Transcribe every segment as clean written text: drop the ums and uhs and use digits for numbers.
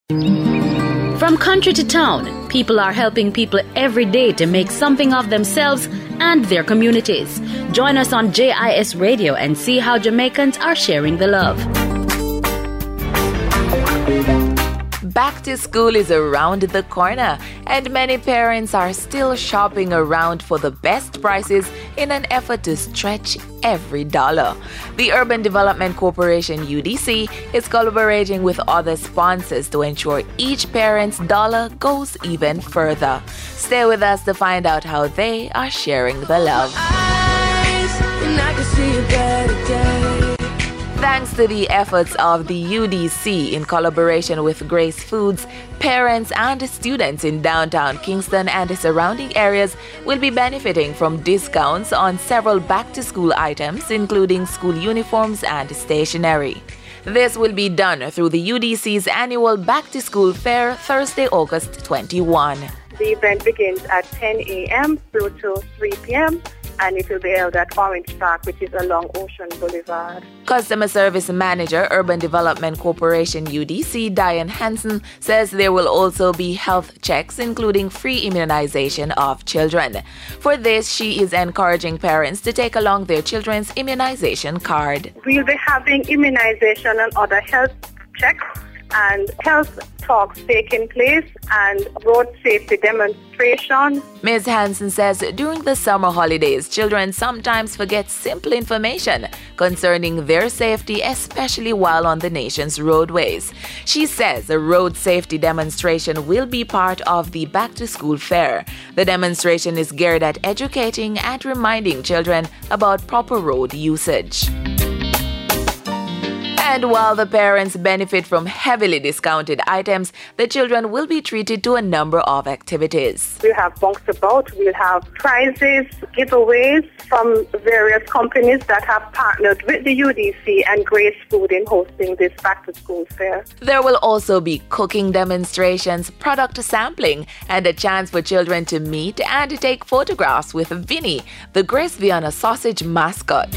From country to town, people are helping people every day to make something of themselves and their communities. Join us on JIS Radio and see how Jamaicans are sharing the love. Back to school is around the corner, and many parents are still shopping around for the best prices in an effort to stretch every dollar. The Urban Development Corporation UDC is collaborating with other sponsors to ensure each parent's dollar goes even further. Stay with us to find out how they are sharing the love. Thanks to the efforts of the UDC in collaboration with Grace Foods, parents and students in downtown Kingston and the surrounding areas will be benefiting from discounts on several back-to-school items, including school uniforms and stationery. This will be done through the UDC's annual back-to-school fair Thursday, August 21. The event begins at 10 a.m. through to 3 p.m. and it will be held at Orange Park, which is along Ocean Boulevard. Customer Service Manager, Urban Development Corporation UDC, Diane Hansen, says there will also be health checks, including free immunization of children. For this, she is encouraging parents to take along their children's immunization card. We'll be having immunization and other health checks and health talks taking place and road safety demonstration. Ms. Hansen says during the summer holidays, children sometimes forget simple information concerning their safety, especially while on the nation's roadways. She says a road safety demonstration will be part of the back-to-school fair. The demonstration is geared at educating and reminding children about proper road usage. And while the parents benefit from heavily discounted items, the children will be treated to a number of activities. We'll have bunks about, we'll have prizes, giveaways from various companies that have partnered with the UDC and Grace Food in hosting this back-to-school fair. There will also be cooking demonstrations, product sampling, and a chance for children to meet and take photographs with Vinny, the Grace Viana sausage mascot.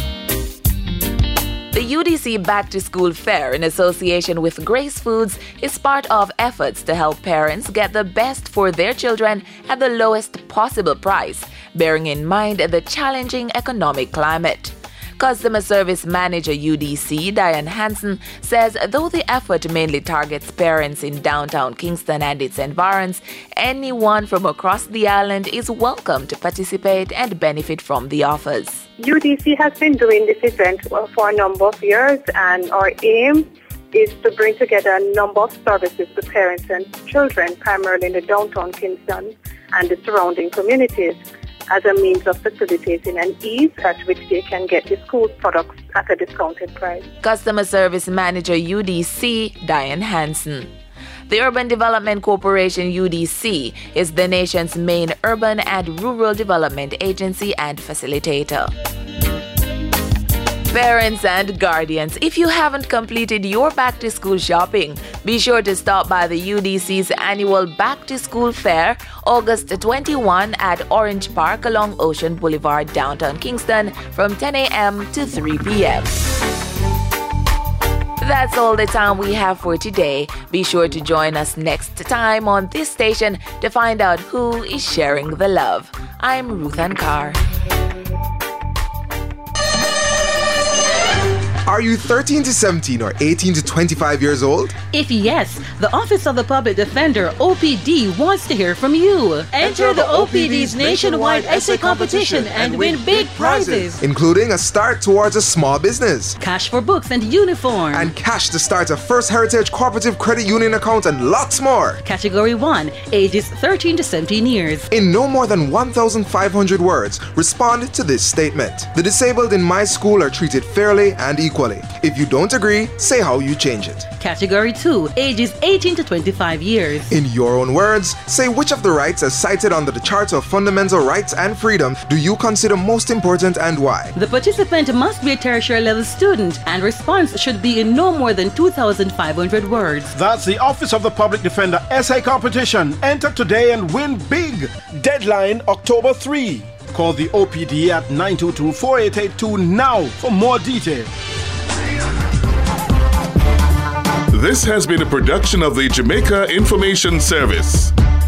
The UDC Back to School Fair, in association with Grace Foods, is part of efforts to help parents get the best for their children at the lowest possible price, bearing in mind the challenging economic climate. Customer Service Manager UDC, Diane Hansen, says though the effort mainly targets parents in downtown Kingston and its environs, anyone from across the island is welcome to participate and benefit from the offers. UDC has been doing this event for a number of years, and our aim is to bring together a number of services to parents and children, primarily in the downtown Kingston and the surrounding communities, as a means of facilitating an ease at which they can get the school products at a discounted price. Customer Service Manager UDC, Diane Hansen. The Urban Development Corporation UDC is the nation's main urban and rural development agency and facilitator. Parents and guardians, if you haven't completed your back-to-school shopping, be sure to stop by the UDC's annual Back-to-School Fair, August 21 at Orange Park along Ocean Boulevard, downtown Kingston, from 10 a.m. to 3 p.m. That's all the time we have for today. Be sure to join us next time on this station to find out who is sharing the love. I'm Ruth Ann Carr. Are you 13 to 17 or 18 to 25 years old? If yes, the Office of the Public Defender, OPD, wants to hear from you. Enter the OPD's nationwide essay competition and win big prizes, including a start towards a small business, cash for books and uniform, and cash to start a First Heritage Cooperative Credit Union account, and lots more. Category 1, ages 13 to 17 years. In no more than 1,500 words, respond to this statement. The disabled in my school are treated fairly and equally. If you don't agree, say how you change it. Category 2, ages 18 to 25 years. In your own words, say which of the rights as cited under the Charter of Fundamental Rights and Freedom do you consider most important and why. The participant must be a tertiary level student and response should be in no more than 2,500 words. That's the Office of the Public Defender Essay Competition. Enter today and win big. Deadline October 3. Call the OPD at 922-4882 now for more details. This has been a production of the Jamaica Information Service.